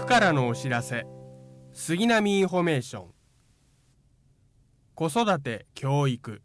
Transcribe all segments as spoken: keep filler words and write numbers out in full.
からのお知らせ。杉並インフォメーション。子育て教育。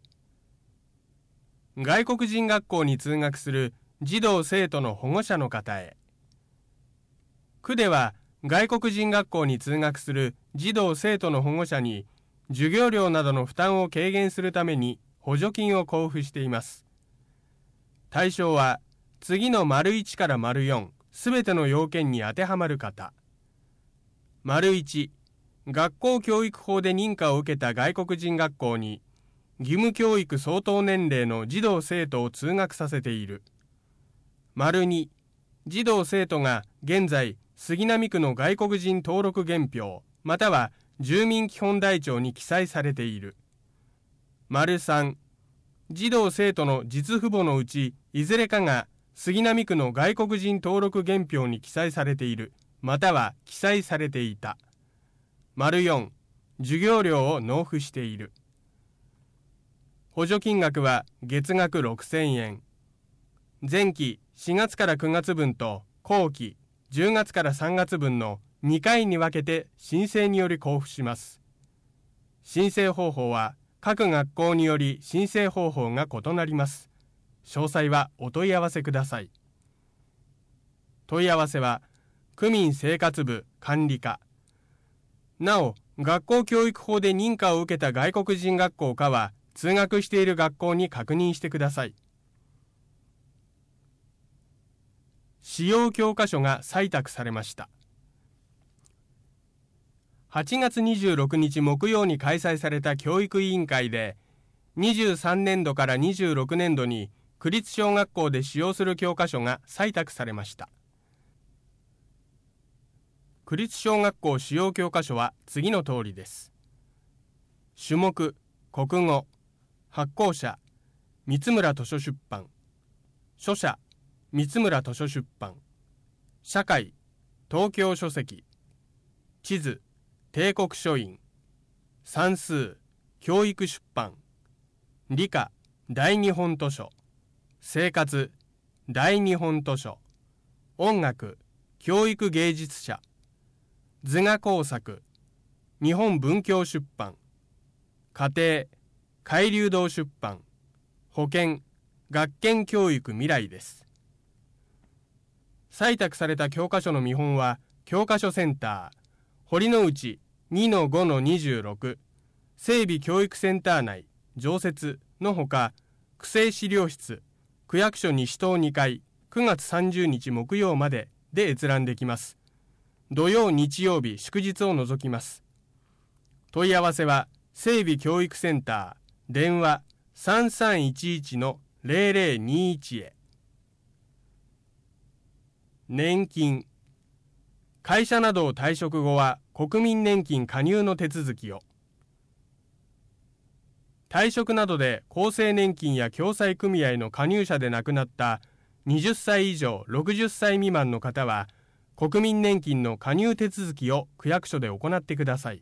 外国人学校に通学する児童生徒の保護者の方へ。区では外国人学校に通学する児童生徒の保護者に授業料などの負担を軽減するために補助金を交付しています。対象は次の丸いちから丸よんすべての要件に当てはまる方。丸いち、学校教育法で認可を受けた外国人学校に義務教育相当年齢の児童生徒を通学させている。丸に、児童生徒が現在杉並区の外国人登録原票または住民基本台帳に記載されている。丸さん、児童生徒の実父母のうちいずれかが杉並区の外国人登録原票に記載されているまたは記載されていた。丸よん、授業料を納付している。補助金額は月額ろくせんえん。前期しがつからくがつ分と後期じゅうがつからさんがつ分のにかいに分けて申請により交付します。申請方法は各学校により申請方法が異なります。詳細はお問い合わせください。問い合わせは区民生活部管理課。なお、学校教育法で認可を受けた外国人学校かは通学している学校に確認してください。使用教科書が採択されました。はちがつにじゅうろくにち木曜に開催された教育委員会で、にじゅうさんねんどからにじゅうろくねんどに区立小学校で使用する教科書が採択されました。区立小学校使用教科書は次の通りです。種目、国語、発行者、三村図書出版、書者、三村図書出版、社会、東京書籍、地図、帝国書院、算数、教育出版、理科、大日本図書、生活、大日本図書、音楽、教育芸術社、図画工作、日本文教出版、家庭、海流堂出版、保健、学研教育未来です。採択された教科書の見本は、教科書センター、堀之内 にのごのにじゅうろく 整備教育センター内常設のほか、区政資料室、区役所西棟にかい、くがつさんじゅうにち木曜までで閲覧できます。土曜日曜日祝日を除きます。問い合わせは整備教育センター電話 さんさんいちいちのゼロゼロにいち へ。年金。会社などを退職後は国民年金加入の手続きを。退職などで厚生年金や共済組合の加入者で亡くなったはたち以上ろくじゅっさい未満の方は国民年金の加入手続きを区役所で行ってください。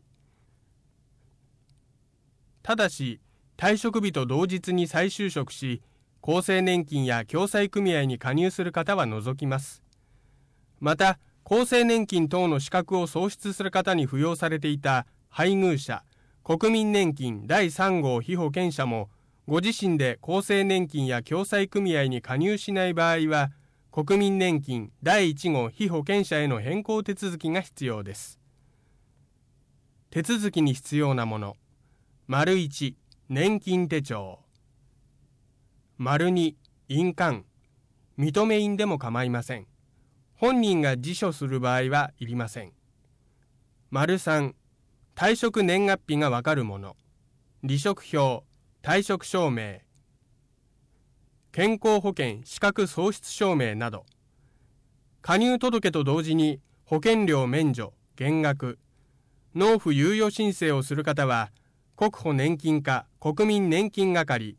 ただし、退職日と同日に再就職し、厚生年金や共済組合に加入する方は除きます。また、厚生年金等の資格を創出する方に扶養されていた配偶者、国民年金だいさん号被保険者も、ご自身で厚生年金や共済組合に加入しない場合は、国民年金だいいち号被保険者への変更手続きが必要です。手続きに必要なもの。丸いち、年金手帳。丸に、印鑑。認め印でも構いません。本人が自書する場合はいりません。丸さん、退職年月日がわかるもの。離職票、退職証明。健康保険資格喪失証明など、加入届と同時に保険料免除、減額、納付猶予申請をする方は、国保年金課国民年金係、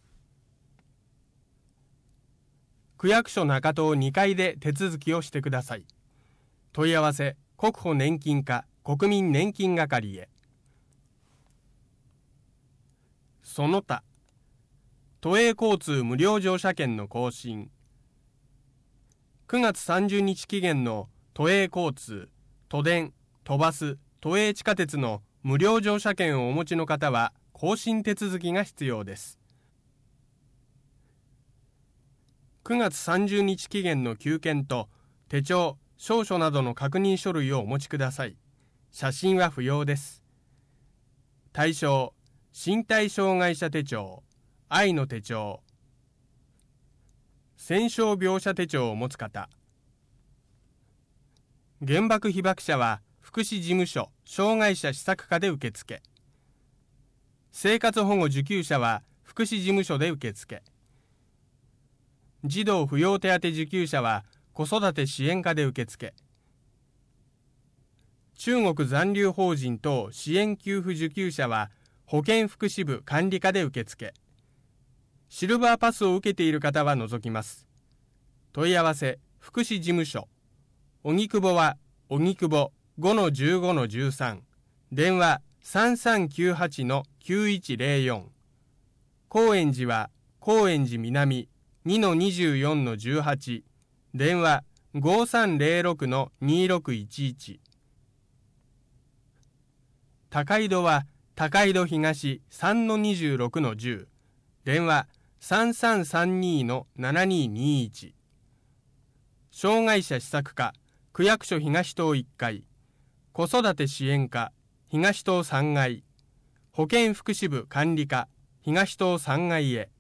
区役所中棟にかいで手続きをしてください。問い合わせ、国保年金課国民年金係へ。その他、都営交通無料乗車券の更新。くがつさんじゅうにち期限の都営交通、 都電、都バス、都営地下鉄の無料乗車券をお持ちの方は更新手続きが必要です。くがつさんじゅうにち期限の給券と手帳、証書などの確認書類をお持ちください。写真は不要です。対象、身体障害者手帳、愛の手帳、戦傷病者手帳を持つ方。原爆被爆者は福祉事務所障害者施策課で受付。生活保護受給者は福祉事務所で受付。児童扶養手当受給者は子育て支援課で受付。中国残留邦人等支援給付受給者は保健福祉部管理課で受付。シルバーパスを受けている方は除きます。問い合わせ福祉事務所荻窪は荻窪 ごのじゅうごのじゅうさん、電話 さんさんきゅうはちのきゅういちゼロよん、高円寺は高円寺南 にのにじゅうよんのじゅうはち、電話 ごさんゼロろくのにろくいちいち。高井戸は高井戸東 さんのにじゅうろくのじゅう、電話 さんさんさんにのななににいち。障害者施策課区役所東棟いっかい、子育て支援課東棟さんがい、保健福祉部管理課東棟さんがいへ。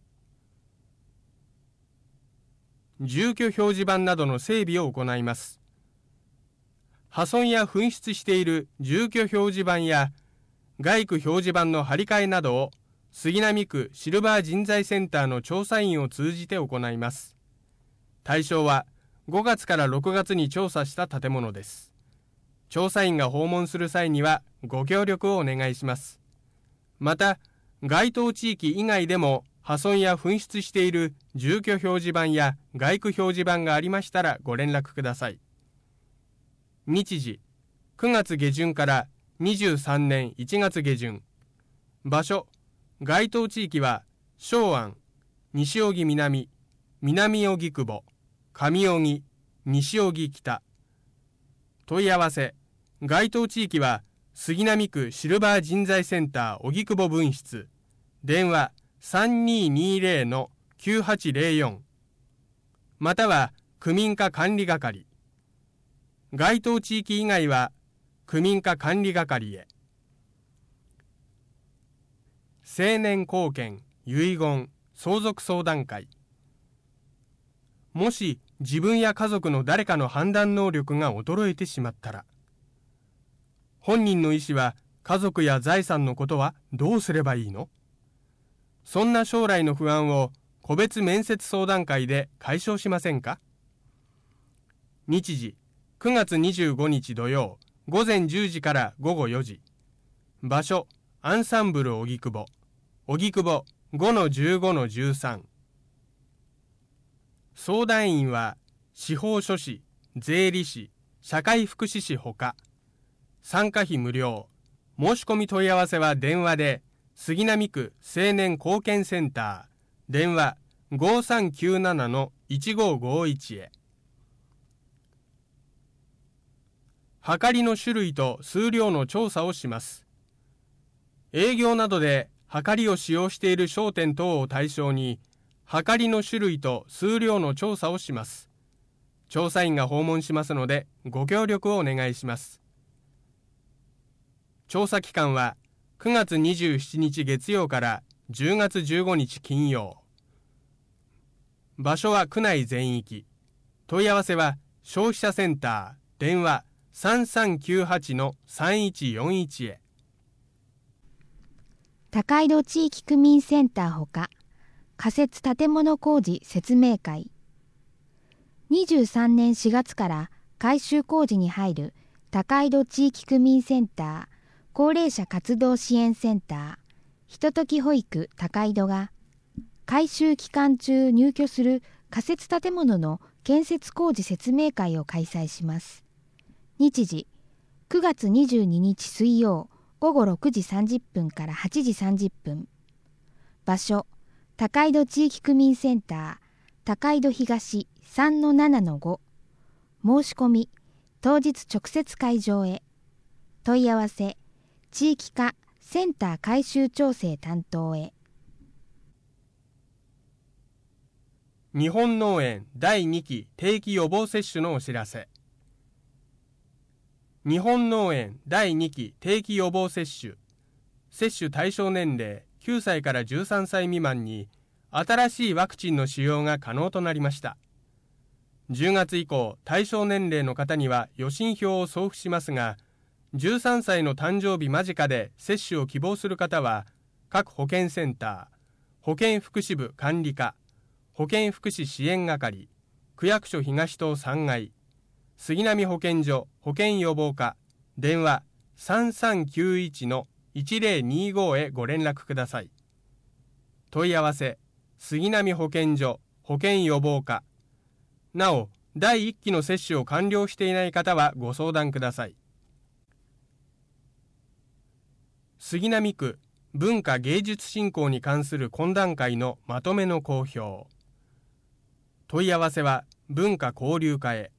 住居表示板などの整備を行います。破損や紛失している住居表示板や外区表示板の張り替えなどを杉並区シルバー人材センターの調査員を通じて行います。対象はごがつからろくがつに調査した建物です。調査員が訪問する際にはご協力をお願いします。また、該当地域以外でも破損や紛失している住居表示板や外区表示板がありましたらご連絡ください。日時、くがつ下旬からにじゅうさんねんいちがつ下旬。場所、該当地域は松庵、西荻南、南荻窪、上荻、西荻北。問い合わせ、該当地域は杉並区シルバー人材センター荻窪分室、電話 さんにーにーゼロのきゅうはちゼロよん、または区民課管理係。該当地域以外は区民課管理係へ。成年後見、遺言、相続相談会。もし自分や家族の誰かの判断能力が衰えてしまったら、本人の意思は家族や財産のことはどうすればいいの？そんな将来の不安を個別面接相談会で解消しませんか？日時、くがつにじゅうごにち土曜、ごぜんじゅうじからごごよじ。場所、アンサンブル荻窪、荻窪 ごのじゅうごのじゅうさん。相談員は司法書士、税理士、社会福祉士ほか。参加費無料。申し込み問い合わせは電話で杉並区青年貢献センター、電話 ごさんきゅうななのいちごごいち へ。はかりの種類と数量の調査をします。営業などではかりを使用している商店等を対象にはかりの種類と数量の調査をします。調査員が訪問しますのでご協力をお願いします。調査期間はくがつにじゅうしちにち月曜からじゅうがつじゅうごにち金曜。場所は区内全域。問い合わせは消費者センター、電話 さんさんきゅうはちのさんいちよんいち へ。 高井戸地域区民センターほか仮設建物工事説明会。にじゅうさんねんしがつから改修工事に入る高井戸地域区民センター高齢者活動支援センターひととき保育高井戸が改修期間中入居する仮設建物の建設工事説明会を開催します。日時、くがつにじゅうににち水曜ごごろくじさんじゅっぷんからはちじさんじゅっぷん。場所、高井戸地域区民センター高井戸東 さんのななのご。申し込み当日直接会場へ。問い合わせ、地域課センター改修調整担当へ。 日本脳炎だいにき定期予防接種のお知らせ。日本脳炎だいにき定期予防接種。接種対象年齢きゅうさいからじゅうさんさい未満に新しいワクチンの使用が可能となりました。じゅうがつ以降、対象年齢の方には予診票を送付しますが、じゅうさんさいの誕生日間近で接種を希望する方は、各保健センター、保健福祉部管理課、保健福祉支援係、区役所東棟さんがい、杉並保健所保健予防課、電話 さんさんきゅういちのいちぜろにご へご連絡ください。問い合わせ、杉並保健所保健予防課。なお、だいいっきの接種を完了していない方はご相談ください。杉並区文化芸術振興に関する懇談会のまとめの公表。問い合わせは文化交流課へ。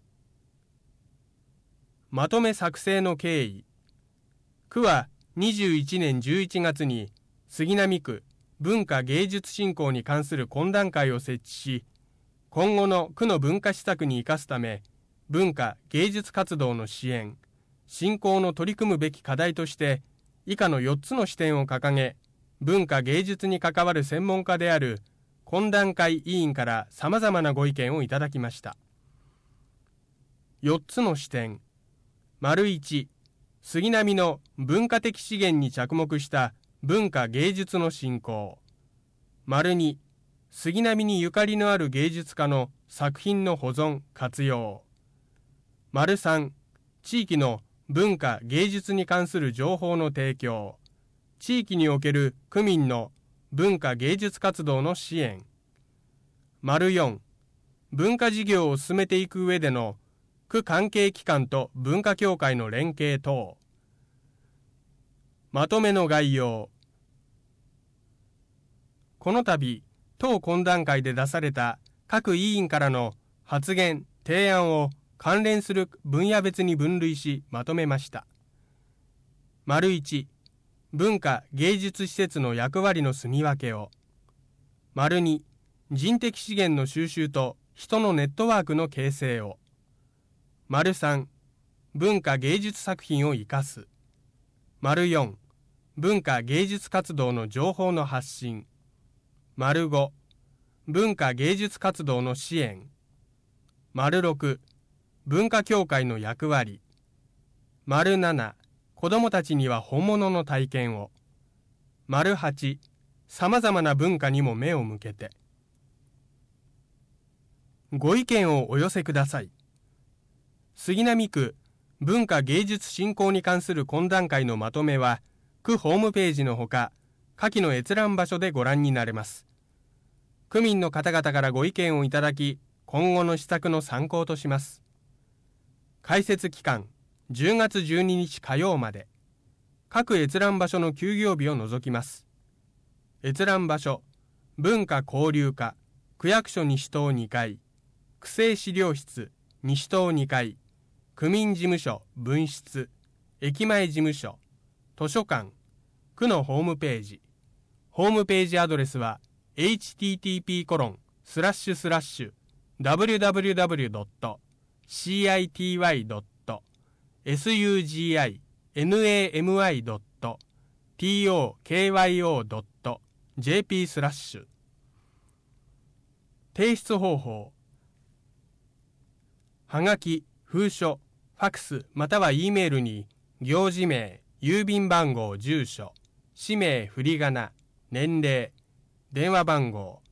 まとめ作成の経緯。区はにじゅういちねんじゅういちがつに杉並区文化芸術振興に関する懇談会を設置し、今後の区の文化施策に生かすため、文化芸術活動の支援、振興の取り組むべき課題として、以下のよっつの視点を掲げ、文化芸術に関わる専門家である懇談会委員からさまざまなご意見をいただきました。よっつの視点。丸いち、杉並の文化的資源に着目した文化芸術の振興。丸に、杉並にゆかりのある芸術家の作品の保存・活用。丸さん、地域の文化芸術に関する情報の提供。地域における区民の文化芸術活動の支援。丸よん、文化事業を進めていく上での区関係機関と文化協会の連携等。まとめの概要。この度、当懇談会で出された各委員からの発言・提案を関連する分野別に分類しまとめました。丸いち、文化芸術施設の役割の住み分けを。丸に、人的資源の収集と人のネットワークの形成を。丸さん、文化芸術作品を生かす。丸よん、文化芸術活動の情報の発信。丸ご、文化芸術活動の支援。丸ろく、文化協会の役割。丸なな、子どもたちには本物の体験を。丸はち、さまざまな文化にも目を向けて。ご意見をお寄せください。杉並区文化芸術振興に関する懇談会のまとめは、区ホームページのほか、下記の閲覧場所でご覧になれます。区民の方々からご意見をいただき、今後の施策の参考とします。開設期間、じゅうがつじゅうににち火曜まで。各閲覧場所の休業日を除きます。閲覧場所、文化交流課、区役所西棟にかい、区政資料室、西棟にかい、区民事務所分室、駅前事務所、図書館、区のホームページ。ホームページアドレスは エイチティーティーピーコロンスラッシュスラッシュダブリュダブリュダブリュドットシーアイティーワイドットエスユージーアイエヌエーエムアイドットティーオーケーワイオードットジェーピー スラッシュ。提出方法。はがき、封書、ファックスまたは E メールに行事名、郵便番号、住所、氏名、振り仮名、年齢、電話番号。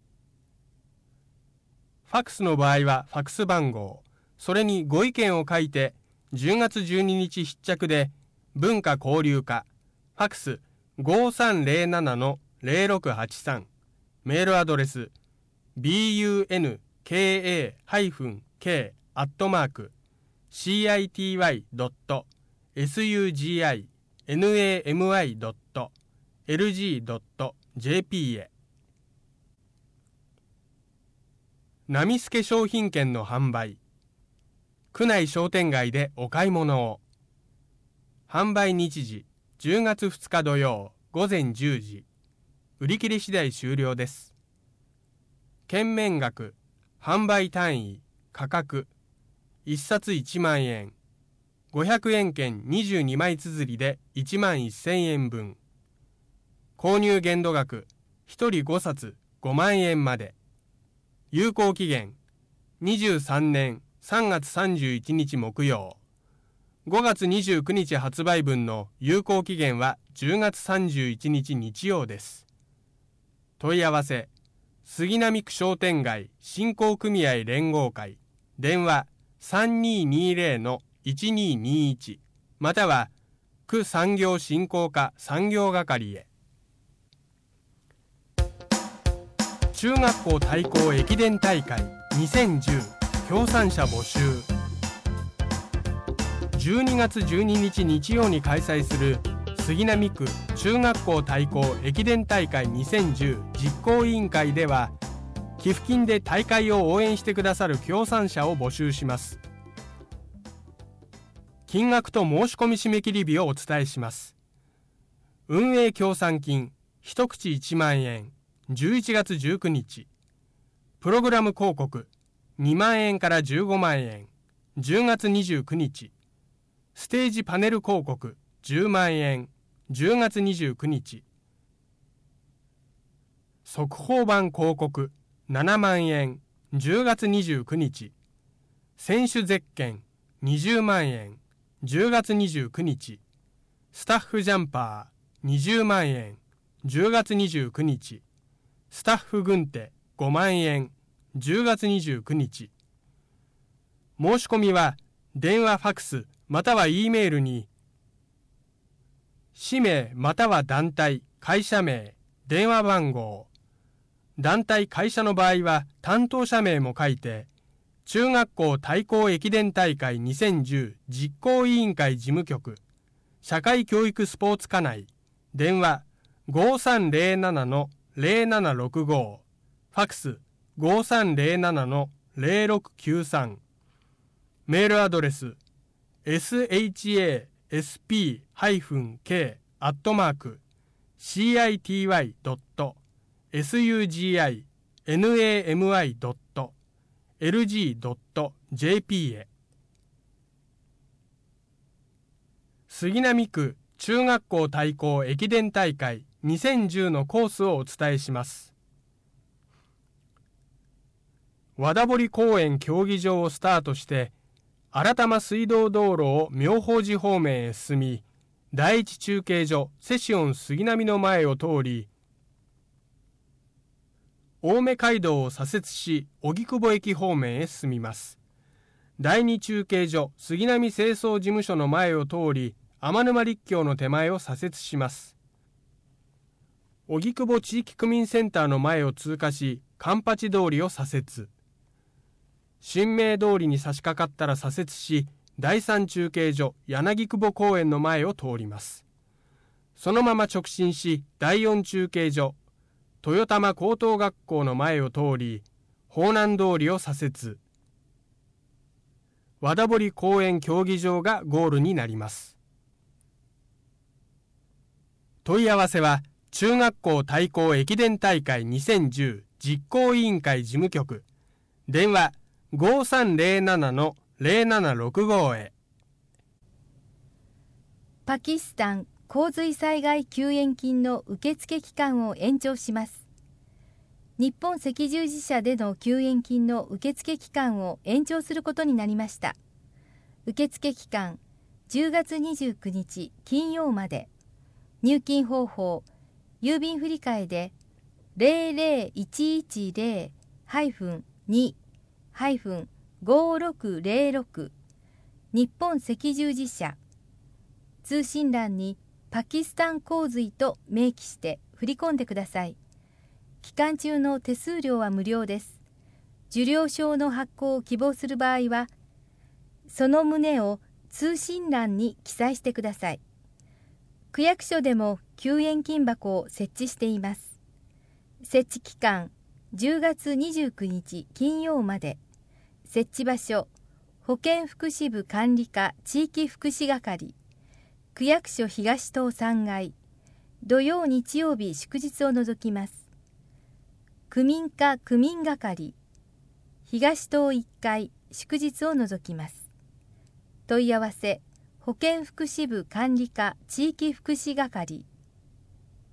ファックスの場合はファックス番号、それにご意見を書いてじゅうがつじゅうににち必着で文化交流課、ファックス ごさんぜろななのぜろろくはちさん、メールアドレス ビーユーエヌケーエーケー アットマーク シーアイティーワイドットエスユージーアイエヌエーエムアイドットエルジードットジェーピー へ。波助商品券の販売。 区内商店街でお買い物を。販売日時じゅうがつふつか土曜午前じゅうじ。売り切れ次第終了です。券面額、販売単位、価格、いっさついちまんえん、ごひゃくえん券にじゅうにまい綴りでいちまんせんえんぶん。購入限度額、ひとりごさつごまんえんまで。有効期限、にじゅうさんねんさんがつさんじゅういちにち木曜。ごがつにじゅうくにち発売分の有効期限はじゅうがつさんじゅういちにち日曜です。問い合わせ、杉並区商店街振興組合連合会、電話 さんにーにーぜろのいちにーにーいち または区産業振興課産業係へ。中学校対抗駅伝大会にせんじゅう協賛者募集。じゅうにがつじゅうににち日曜に開催する杉並区中学校対抗駅伝大会にせんじゅう実行委員会では、寄付金で大会を応援してくださる協賛者を募集します。金額と申し込み締め切り日をお伝えします。運営協賛金一口いちまんえん、じゅういちがつじゅうくにち。プログラム広告にまんえんからじゅうごまんえん、じゅうがつにじゅうくにち。ステージパネル広告じゅうまんえん、じゅうがつにじゅうくにち。速報版広告ななまんえん、じゅうがつにじゅうくにち。選手ゼッケンにじゅうまんえん、じゅうがつにじゅうくにち。スタッフジャンパーにじゅうまんえん、じゅうがつにじゅうくにち。スタッフ軍手ごまんえん、じゅうがつにじゅうくにち。申し込みは電話ファクスまたは E メールに氏名または団体、会社名、電話番号、団体会社の場合は担当者名も書いて、中学校対抗駅伝大会にせんじゅう実行委員会事務局社会教育スポーツ課内、電話 ごーさんぜろななのぜろななろくご、ファクス ごーさんぜろななのぜろろくきゅうさん、メールアドレス エスエイチエーエスピーケー アットマーク シーアイティーワイ ドット エスユージーアイエヌエーエムアイ ドット エルジー ドット ジェーピー へ。杉並区中学校対抗駅伝大会にせんじゅうのコースをお伝えします。和田堀公園競技場をスタートして新玉水道道路を妙法寺方面へ進み、第一中継所セシオン杉並の前を通り、青梅街道を左折し荻窪駅方面へ進みます。第二中継所杉並清掃事務所の前を通り、天沼立教の手前を左折します。荻窪地域区民センターの前を通過し、環八通りを左折。新名通りに差し掛かったら左折し、第三中継所柳久保公園の前を通ります。そのまま直進し、第四中継所豊玉高等学校の前を通り、方南通りを左折。和田堀公園競技場がゴールになります。問い合わせは中学校対抗駅伝大会にせんじゅう実行委員会事務局、電話 ごーさんぜろななのぜろななろくご へ。 パキスタン洪水災害救援金の受付期間を延長します。日本赤十字社での救援金の受付期間を延長することになりました。受付期間じゅうがつにじゅうくにち金曜まで。入金方法、郵便振替で ぜろぜろいちいちぜろ に ごーろくぜろろく 日本赤十字社。通信欄にパキスタン洪水と明記して振り込んでください。期間中の手数料は無料です。受領証の発行を希望する場合は、その旨を通信欄に記載してください。区役所でも救援金箱を設置しています。設置期間じゅうがつにじゅうくにち金曜まで。設置場所、 保健福祉部管理課地域福祉係、区役所東棟さんがい、土曜日曜日祝日を除きます。区民課区民係、東棟いっかい祝日を除きます。問い合わせ、保健福祉部管理課地域福祉係。